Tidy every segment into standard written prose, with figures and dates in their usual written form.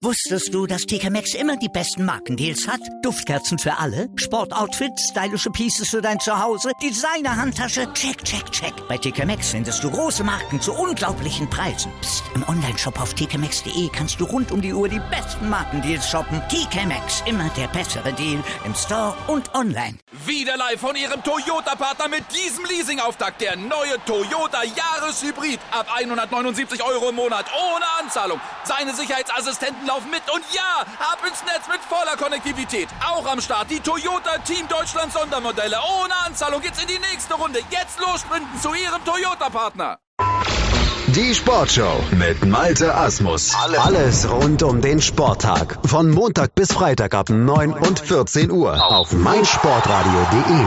Wusstest du, dass TK Maxx immer die besten Markendeals hat? Duftkerzen für alle, Sportoutfits, stylische Pieces für dein Zuhause, Designer-Handtasche, check, check, check. Bei TK Maxx findest du große Marken zu unglaublichen Preisen. Psst. Im Onlineshop auf tkmaxx.de kannst du rund um die Uhr die besten Markendeals shoppen. TK Maxx, immer der bessere Deal im Store und online. Wieder live von Ihrem Toyota-Partner mit diesem Leasing-Auftakt. Der neue Toyota Jahreshybrid. Ab 179 € im Monat. Ohne Anzahlung. Seine Sicherheitsassistenten laufen mit. Und ja, ab ins Netz mit voller Konnektivität. Auch am Start die Toyota Team Deutschland Sondermodelle. Ohne Anzahlung geht's in die nächste Runde. Jetzt los sprinten zu Ihrem Toyota-Partner. Die Sportshow mit Malte Asmus. Alles rund um den Sporttag. Von Montag bis Freitag ab 9 und 14 Uhr auf meinsportradio.de.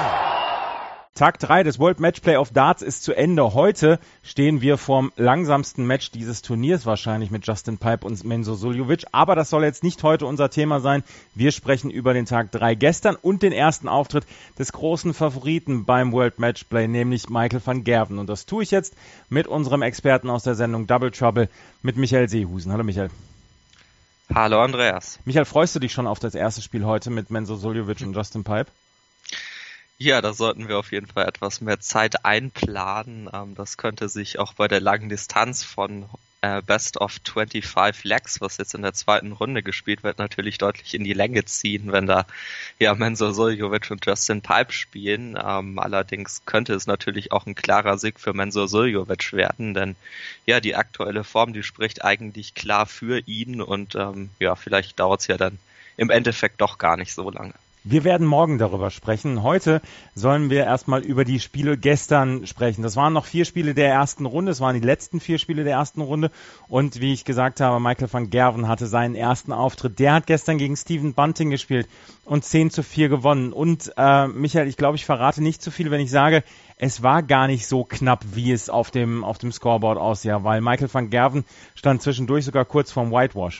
Tag 3 des World Matchplay of Darts ist zu Ende. Heute stehen wir vorm langsamsten Match dieses Turniers wahrscheinlich mit Justin Pipe und Menzo Suljovic. Aber das soll jetzt nicht heute unser Thema sein. Wir sprechen über den Tag 3 gestern und den ersten Auftritt des großen Favoriten beim World Matchplay, nämlich Michael van Gerwen. Und das tue ich jetzt mit unserem Experten aus der Sendung Double Trouble, mit Michael Seehusen. Hallo Michael. Hallo Andreas. Michael, freust du dich schon auf das erste Spiel heute mit Menzo Suljovic und Justin Pipe? Ja, da sollten wir auf jeden Fall etwas mehr Zeit einplanen. Das könnte sich auch bei der langen Distanz von Best of 25 Legs, was jetzt in der zweiten Runde gespielt wird, natürlich deutlich in die Länge ziehen, wenn da Menzo Suljovic und Justin Pipe spielen. Allerdings könnte es natürlich auch ein klarer Sieg für Menzo Suljovic werden, denn die aktuelle Form, die spricht eigentlich klar für ihn und vielleicht dauert es ja dann im Endeffekt doch gar nicht so lange. Wir werden morgen darüber sprechen. Heute sollen wir erstmal über die Spiele gestern sprechen. Das waren noch 4 Spiele der ersten Runde. Es waren die letzten 4 Spiele der ersten Runde. Und wie ich gesagt habe, Michael van Gerwen hatte seinen ersten Auftritt. Der hat gestern gegen Stephen Bunting gespielt und 10-4 gewonnen. Und Michael, ich glaube, ich verrate nicht zu viel, wenn ich sage, es war gar nicht so knapp, wie es auf dem Scoreboard aussah, weil Michael van Gerwen stand zwischendurch sogar kurz vorm Whitewash.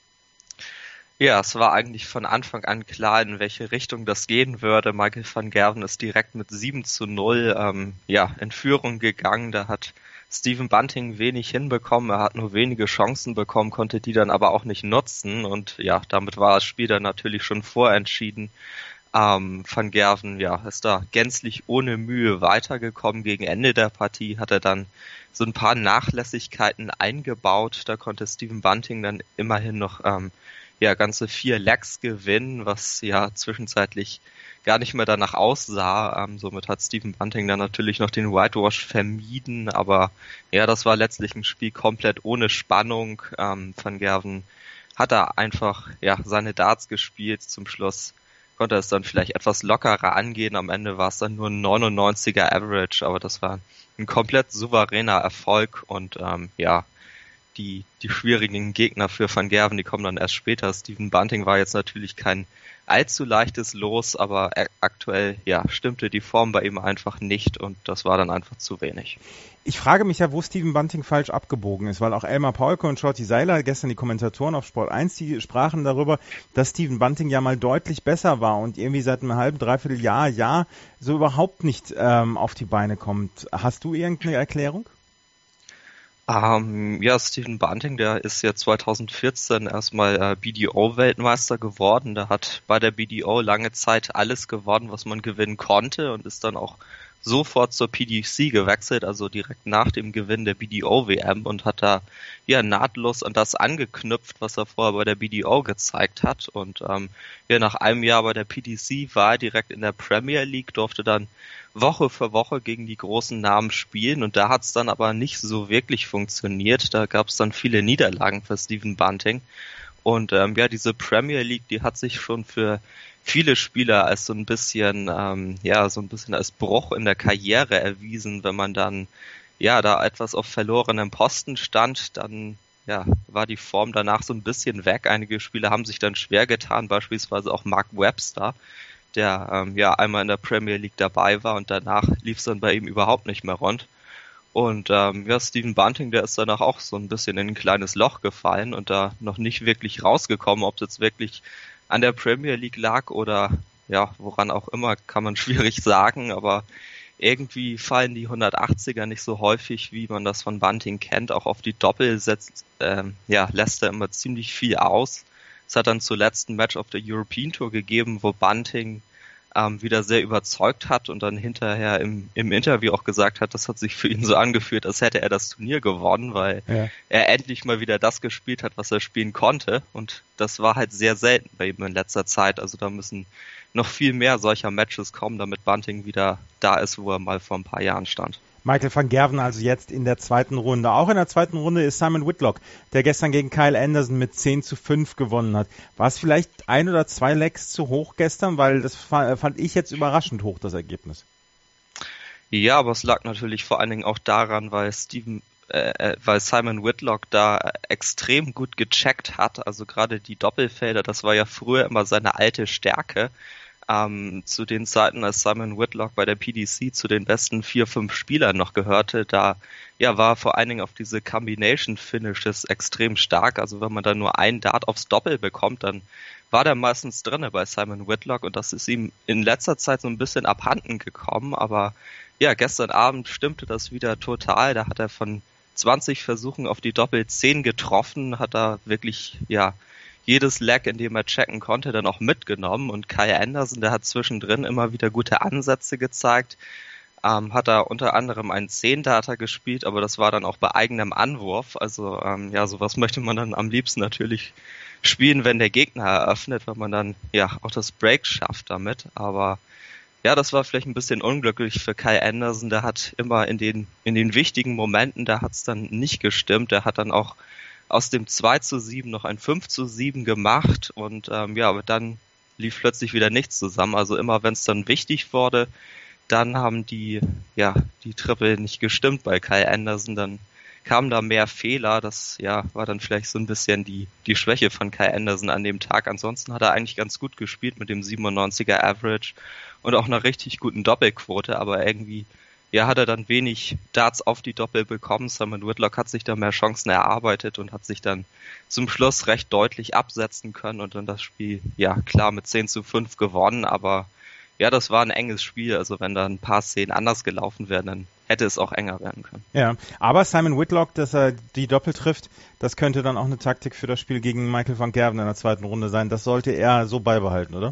Ja, es war eigentlich von Anfang an klar, in welche Richtung das gehen würde. Michael van Gerwen ist direkt mit 7-0 in Führung gegangen. Da hat Stephen Bunting wenig hinbekommen. Er hat nur wenige Chancen bekommen, konnte die dann aber auch nicht nutzen. Und damit war das Spiel dann natürlich schon vorentschieden. Van Gerwen ist da gänzlich ohne Mühe weitergekommen. Gegen Ende der Partie hat er dann so ein paar Nachlässigkeiten eingebaut. Da konnte Stephen Bunting dann immerhin noch ganze 4 Legs gewinnen, was zwischenzeitlich gar nicht mehr danach aussah. Somit hat Stephen Bunting dann natürlich noch den Whitewash vermieden, aber das war letztlich ein Spiel komplett ohne Spannung. Van Gerwen hat da einfach seine Darts gespielt. Zum Schluss konnte es dann vielleicht etwas lockerer angehen. Am Ende war es dann nur ein 99er Average, aber das war ein komplett souveräner Erfolg und die schwierigen Gegner für Van Gerwen, die kommen dann erst später. Stephen Bunting war jetzt natürlich kein allzu leichtes Los, aber aktuell stimmte die Form bei ihm einfach nicht und das war dann einfach zu wenig. Ich frage mich wo Stephen Bunting falsch abgebogen ist, weil auch Elmar Paulke und Shorty Seiler, gestern die Kommentatoren auf Sport 1, die sprachen darüber, dass Stephen Bunting mal deutlich besser war und irgendwie seit einem halben, dreiviertel Jahr so überhaupt nicht auf die Beine kommt. Hast du irgendeine Erklärung? Stephen Bunting, der ist ja 2014 erstmal BDO-Weltmeister geworden. Der hat bei der BDO lange Zeit alles gewonnen, was man gewinnen konnte und ist dann auch sofort zur PDC gewechselt, also direkt nach dem Gewinn der BDO-WM und hat da nahtlos an das angeknüpft, was er vorher bei der BDO gezeigt hat. Und nach einem Jahr bei der PDC war er direkt in der Premier League, durfte dann Woche für Woche gegen die großen Namen spielen und da hat es dann aber nicht so wirklich funktioniert. Da gab es dann viele Niederlagen für Stephen Bunting und diese Premier League, die hat sich schon für viele Spieler als so ein bisschen als Bruch in der Karriere erwiesen. Wenn man dann da etwas auf verlorenem Posten stand, dann war die Form danach so ein bisschen weg. Einige Spieler haben sich dann schwer getan, beispielsweise auch Mark Webster, der einmal in der Premier League dabei war und danach lief es dann bei ihm überhaupt nicht mehr rund. Und Stephen Bunting, der ist danach auch so ein bisschen in ein kleines Loch gefallen und da noch nicht wirklich rausgekommen. Ob es jetzt wirklich an der Premier League lag oder woran auch immer, kann man schwierig sagen, aber irgendwie fallen die 180er nicht so häufig, wie man das von Bunting kennt. Auch auf die Doppel lässt er immer ziemlich viel aus. Es hat dann zuletzt ein Match auf der European Tour gegeben, wo Bunting wieder sehr überzeugt hat und dann hinterher im Interview auch gesagt hat, das hat sich für ihn so angefühlt, als hätte er das Turnier gewonnen, weil er endlich mal wieder das gespielt hat, was er spielen konnte. Und das war halt sehr selten bei ihm in letzter Zeit. Also da müssen noch viel mehr solcher Matches kommen, damit Bunting wieder da ist, wo er mal vor ein paar Jahren stand. Michael van Gerwen also jetzt in der zweiten Runde. Auch in der zweiten Runde ist Simon Whitlock, der gestern gegen Kyle Anderson mit 10-5 gewonnen hat. War es vielleicht 1 oder 2 Legs zu hoch gestern? Weil das fand ich jetzt überraschend hoch, das Ergebnis. Ja, aber es lag natürlich vor allen Dingen auch daran, weil Simon Whitlock da extrem gut gecheckt hat. Also gerade die Doppelfelder, das war ja früher immer seine alte Stärke. Zu den Zeiten, als Simon Whitlock bei der PDC zu den besten 4-5 Spielern noch gehörte, da war vor allen Dingen auf diese Combination Finishes extrem stark. Also wenn man da nur einen Dart aufs Doppel bekommt, dann war der meistens drinne bei Simon Whitlock und das ist ihm in letzter Zeit so ein bisschen abhanden gekommen. Aber ja, gestern Abend stimmte das wieder total. Da hat er von 20 Versuchen auf die Doppel 10 getroffen, hat da wirklich, jedes Leg, in dem er checken konnte, dann auch mitgenommen. Und Kyle Anderson, der hat zwischendrin immer wieder gute Ansätze gezeigt. Hat da unter anderem einen 10-Darter gespielt, aber das war dann auch bei eigenem Anwurf. Also sowas möchte man dann am liebsten natürlich spielen, wenn der Gegner eröffnet, wenn man dann auch das Break schafft damit. Aber das war vielleicht ein bisschen unglücklich für Kyle Anderson. Der hat immer in den wichtigen Momenten, da hat es dann nicht gestimmt. Der hat dann auch aus dem 2-7 noch ein 5-7 gemacht und aber dann lief plötzlich wieder nichts zusammen. Also immer wenn es dann wichtig wurde, dann haben die Triple nicht gestimmt bei Kyle Anderson, dann kamen da mehr Fehler. Das war dann vielleicht so ein bisschen die Schwäche von Kyle Anderson an dem Tag. Ansonsten hat er eigentlich ganz gut gespielt mit dem 97er Average und auch einer richtig guten Doppelquote, aber irgendwie hat er dann wenig Darts auf die Doppel bekommen. Simon Whitlock hat sich da mehr Chancen erarbeitet und hat sich dann zum Schluss recht deutlich absetzen können und dann das Spiel, klar mit 10-5 gewonnen, aber das war ein enges Spiel, also wenn da ein paar Szenen anders gelaufen wären, dann hätte es auch enger werden können. Ja, aber Simon Whitlock, dass er die Doppel trifft, das könnte dann auch eine Taktik für das Spiel gegen Michael van Gerwen in der zweiten Runde sein. Das sollte er so beibehalten, oder?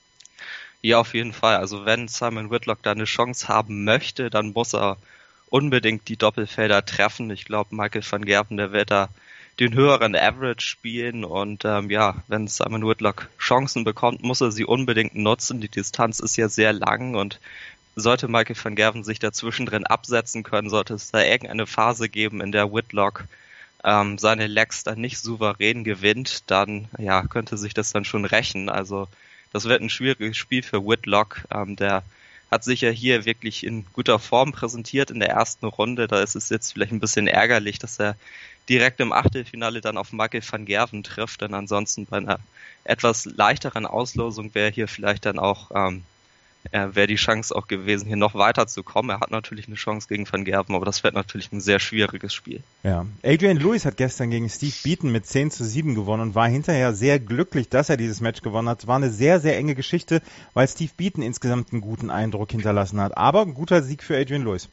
Ja, auf jeden Fall. Also wenn Simon Whitlock da eine Chance haben möchte, dann muss er unbedingt die Doppelfelder treffen. Ich glaube, Michael van Gerwen, der wird da den höheren Average spielen und wenn Simon Whitlock Chancen bekommt, muss er sie unbedingt nutzen. Die Distanz ist ja sehr lang und sollte Michael van Gerwen sich dazwischen drin absetzen können, sollte es da irgendeine Phase geben, in der Whitlock seine Legs dann nicht souverän gewinnt, dann könnte sich das dann schon rächen. Also das wird ein schwieriges Spiel für Whitlock. Der hat sich ja hier wirklich in guter Form präsentiert in der ersten Runde. Da ist es jetzt vielleicht ein bisschen ärgerlich, dass er direkt im Achtelfinale dann auf Michael van Gerwen trifft. Denn ansonsten bei einer etwas leichteren Auslosung wäre hier vielleicht dann auch wäre die Chance auch gewesen, hier noch weiter zu kommen. Er hat natürlich eine Chance gegen Van Gerwen, aber das wird natürlich ein sehr schwieriges Spiel. Ja. Adrian Lewis hat gestern gegen Steve Beaton mit 10-7 gewonnen und war hinterher sehr glücklich, dass er dieses Match gewonnen hat. Es war eine sehr, sehr enge Geschichte, weil Steve Beaton insgesamt einen guten Eindruck hinterlassen hat. Aber ein guter Sieg für Adrian Lewis.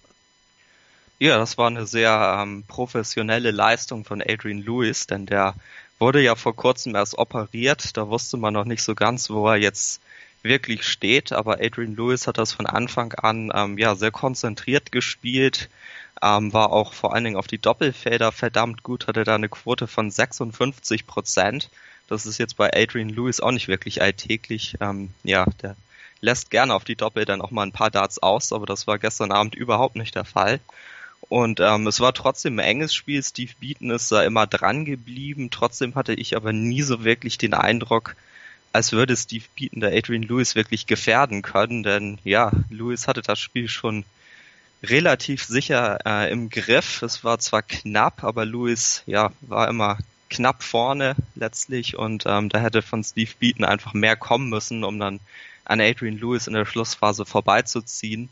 Ja, das war eine sehr professionelle Leistung von Adrian Lewis, denn der wurde ja vor kurzem erst operiert. Da wusste man noch nicht so ganz, wo er jetzt wirklich steht, aber Adrian Lewis hat das von Anfang an sehr konzentriert gespielt, war auch vor allen Dingen auf die Doppelfelder verdammt gut, hatte da eine Quote von 56%. Das ist jetzt bei Adrian Lewis auch nicht wirklich alltäglich. Der lässt gerne auf die Doppel dann auch mal ein paar Darts aus, aber das war gestern Abend überhaupt nicht der Fall. Und es war trotzdem ein enges Spiel. Steve Beaton ist da immer dran geblieben. Trotzdem hatte ich aber nie so wirklich den Eindruck, als würde Steve Beaton der Adrian Lewis wirklich gefährden können, denn Lewis hatte das Spiel schon relativ sicher im Griff. Es war zwar knapp, aber Lewis war immer knapp vorne letztlich und da hätte von Steve Beaton einfach mehr kommen müssen, um dann an Adrian Lewis in der Schlussphase vorbeizuziehen.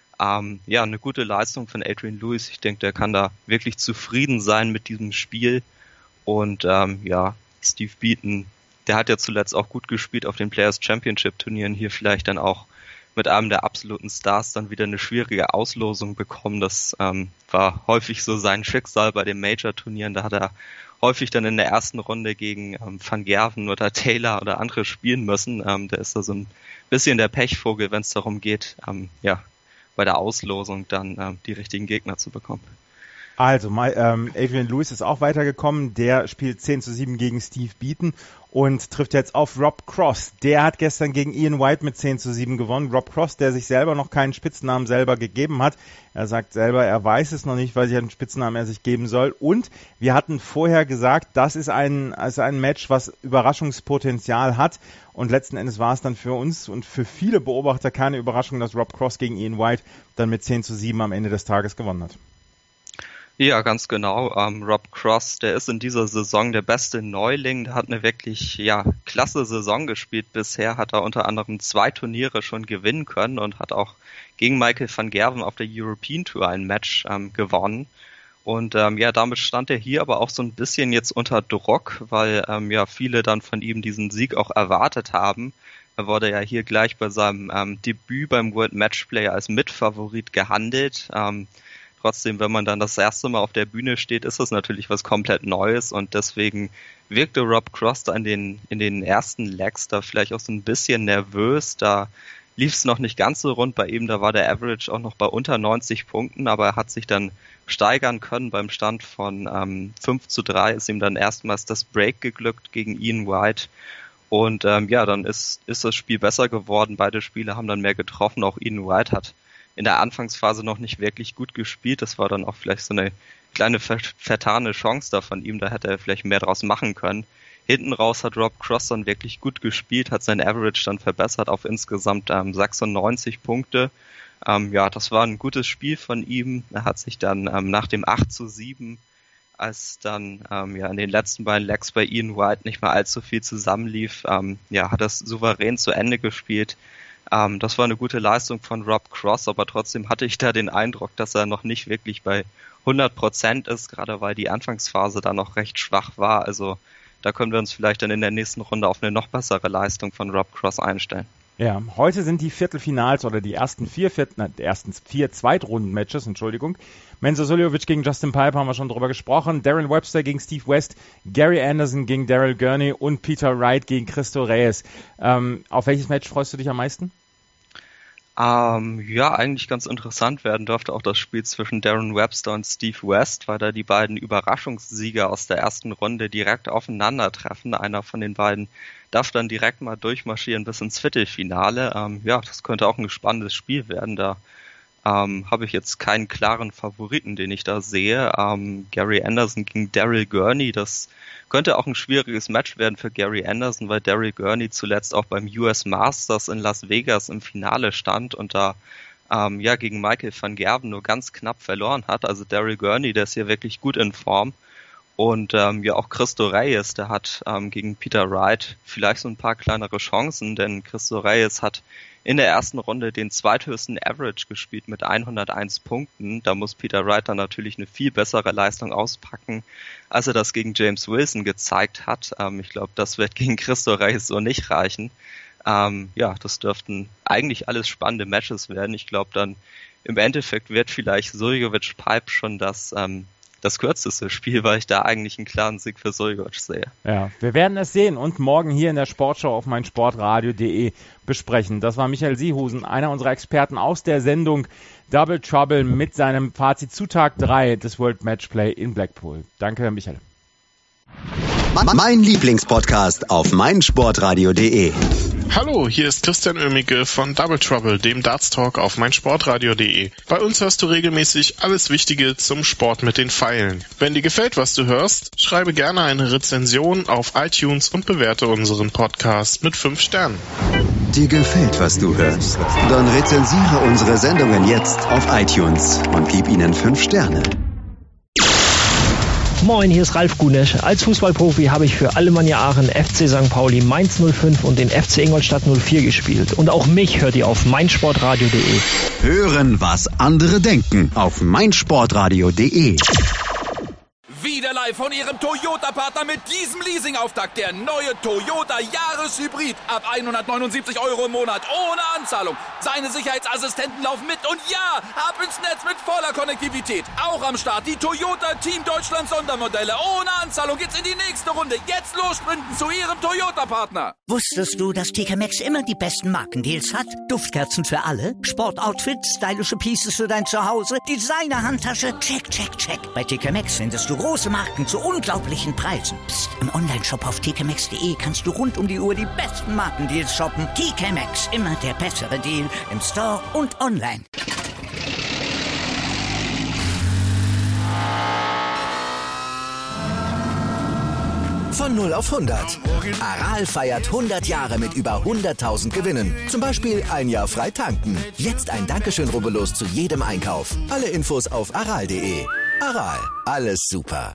Eine gute Leistung von Adrian Lewis. Ich denke, der kann da wirklich zufrieden sein mit diesem Spiel und Steve Beaton, der hat ja zuletzt auch gut gespielt auf den Players Championship Turnieren, hier vielleicht dann auch mit einem der absoluten Stars dann wieder eine schwierige Auslosung bekommen. Das war häufig so sein Schicksal bei den Major-Turnieren. Da hat er häufig dann in der ersten Runde gegen Van Gerven oder Taylor oder andere spielen müssen. Der ist da so ein bisschen der Pechvogel, wenn es darum geht, bei der Auslosung dann die richtigen Gegner zu bekommen. Also, Adrian Lewis ist auch weitergekommen. Der spielt 10:7 gegen Steve Beaton und trifft jetzt auf Rob Cross. Der hat gestern gegen Ian White mit 10:7 gewonnen. Rob Cross, der sich selber noch keinen Spitznamen selber gegeben hat. Er sagt selber, er weiß es noch nicht, welchen Spitznamen er sich geben soll. Und wir hatten vorher gesagt, das ist ein Match, was Überraschungspotenzial hat. Und letzten Endes war es dann für uns und für viele Beobachter keine Überraschung, dass Rob Cross gegen Ian White dann mit 10:7 am Ende des Tages gewonnen hat. Ja, ganz genau. Rob Cross, der ist in dieser Saison der beste Neuling. Der hat eine wirklich klasse Saison gespielt. Bisher hat er unter anderem 2 Turniere schon gewinnen können und hat auch gegen Michael van Gerven auf der European Tour ein Match gewonnen. Und damit stand er hier aber auch so ein bisschen jetzt unter Druck, weil viele dann von ihm diesen Sieg auch erwartet haben. Er wurde ja hier gleich bei seinem Debüt beim World Matchplay als Mitfavorit gehandelt. Trotzdem, wenn man dann das erste Mal auf der Bühne steht, ist das natürlich was komplett Neues und deswegen wirkte Rob Cross da in den ersten Legs da vielleicht auch so ein bisschen nervös. Da lief es noch nicht ganz so rund bei ihm, da war der Average auch noch bei unter 90 Punkten, aber er hat sich dann steigern können. Beim Stand von 5:3 ist ihm dann erstmals das Break geglückt gegen Ian White. Und dann ist das Spiel besser geworden. Beide Spieler haben dann mehr getroffen. Auch Ian White hat in der Anfangsphase noch nicht wirklich gut gespielt. Das war dann auch vielleicht so eine kleine vertane Chance da von ihm. Da hätte er vielleicht mehr draus machen können. Hinten raus hat Rob Cross dann wirklich gut gespielt, hat sein Average dann verbessert auf insgesamt 96 Punkte. Das war ein gutes Spiel von ihm. Er hat sich dann nach dem 8:7, als dann in den letzten beiden Legs bei Ian White nicht mehr allzu viel zusammenlief, hat das souverän zu Ende gespielt. Das war eine gute Leistung von Rob Cross, aber trotzdem hatte ich da den Eindruck, dass er noch nicht wirklich bei 100% ist, gerade weil die Anfangsphase da noch recht schwach war. Also da können wir uns vielleicht dann in der nächsten Runde auf eine noch bessere Leistung von Rob Cross einstellen. Ja, heute sind die Viertelfinals oder die ersten vier Zweitrunden-Matches, Menzo Suljovic gegen Justin Piper haben wir schon drüber gesprochen, Darren Webster gegen Steve West, Gary Anderson gegen Daryl Gurney und Peter Wright gegen Cristo Reyes. Auf welches Match freust du dich am meisten? Eigentlich ganz interessant werden dürfte auch das Spiel zwischen Darren Webster und Steve West, weil da die beiden Überraschungssieger aus der ersten Runde direkt aufeinandertreffen. Einer von den beiden darf dann direkt mal durchmarschieren bis ins Viertelfinale. Das könnte auch ein spannendes Spiel werden. Da habe ich jetzt keinen klaren Favoriten, den ich da sehe. Gary Anderson gegen Daryl Gurney, das könnte auch ein schwieriges Match werden für Gary Anderson, weil Daryl Gurney zuletzt auch beim US Masters in Las Vegas im Finale stand und da gegen Michael van Gerven nur ganz knapp verloren hat. Also Daryl Gurney, der ist hier wirklich gut in Form. Und auch Cristo Reyes, der hat gegen Peter Wright vielleicht so ein paar kleinere Chancen, denn Cristo Reyes hat in der ersten Runde den zweithöchsten Average gespielt mit 101 Punkten. Da muss Peter Wright dann natürlich eine viel bessere Leistung auspacken, als er das gegen James Wilson gezeigt hat. Ich glaube, das wird gegen Cristo Reyes so nicht reichen. Das dürften eigentlich alles spannende Matches werden. Ich glaube dann im Endeffekt wird vielleicht Suljovic Pipe schon das kürzeste Spiel, weil ich da eigentlich einen klaren Sieg für Suljovic sehe. Ja, wir werden es sehen und morgen hier in der Sportschau auf meinsportradio.de besprechen. Das war Michael Siehusen, einer unserer Experten aus der Sendung Double Trouble mit seinem Fazit zu Tag 3 des World Matchplay in Blackpool. Danke, Michael. Mein Lieblingspodcast auf meinsportradio.de. Hallo, hier ist Christian Oemicke von Double Trouble, dem Darts Talk auf meinsportradio.de. Bei uns hörst du regelmäßig alles Wichtige zum Sport mit den Pfeilen. Wenn dir gefällt, was du hörst, schreibe gerne eine Rezension auf iTunes und bewerte unseren Podcast mit 5 Sternen. Dir gefällt, was du hörst? Dann rezensiere unsere Sendungen jetzt auf iTunes und gib ihnen 5 Sterne. Moin, hier ist Ralf Gunesch. Als Fußballprofi habe ich für Alemannia Aachen, FC St. Pauli, Mainz 05 und den FC Ingolstadt 04 gespielt. Und auch mich hört ihr auf meinsportradio.de. Hören, was andere denken auf meinsportradio.de. Wieder live live von Ihrem Toyota-Partner mit diesem Leasing-Auftakt. Der neue Toyota Jahreshybrid. Ab 179 € im Monat. Ohne Anzahlung. Seine Sicherheitsassistenten laufen mit. Und ja, ab ins Netz mit voller Konnektivität. Auch am Start die Toyota Team Deutschland Sondermodelle. Ohne Anzahlung geht's in die nächste Runde. Jetzt los sprinten zu Ihrem Toyota-Partner. Wusstest du, dass TK Maxx immer die besten Markendeals hat? Duftkerzen für alle, Sportoutfits, stylische Pieces für dein Zuhause, Designer-Handtasche, check, check, check. Bei TK Maxx findest du große Marken zu unglaublichen Preisen. Psst. Im Onlineshop auf tkmaxx.de kannst du rund um die Uhr die besten Markendeals shoppen. TK Maxx, immer der bessere Deal im Store und online. Von 0 auf 100. Aral feiert 100 Jahre mit über 100.000 Gewinnen. Zum Beispiel ein Jahr frei tanken. Jetzt ein Dankeschön, rubbellos zu jedem Einkauf. Alle Infos auf aral.de. Aral, alles super.